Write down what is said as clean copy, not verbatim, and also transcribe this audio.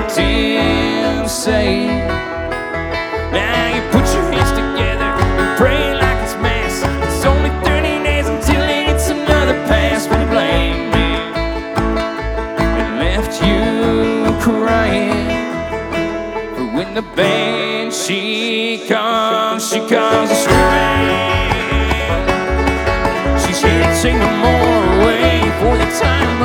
didn't say. Now you put your hands together and pray like it's mass. It's only 30 days until it hits another pass. But he blamed me and left you crying. But when the band she comes a screaming.